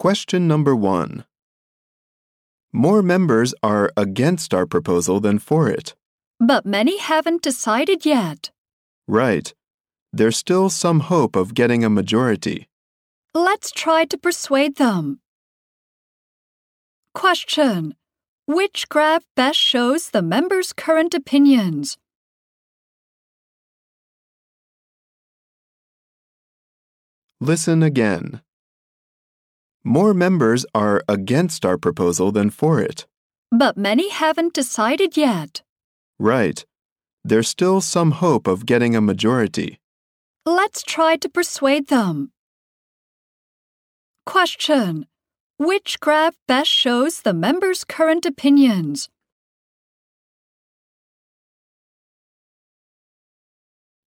Question number 1. More members are against our proposal than for it. But many haven't decided yet. Right. There's still some hope of getting a majority. Let's try to persuade them. Question. Which graph best shows the members' current opinions? Listen again. More members are against our proposal than for it. But many haven't decided yet. Right. There's still some hope of getting a majority. Let's try to persuade them. Question. Which graph best shows the members' current opinions?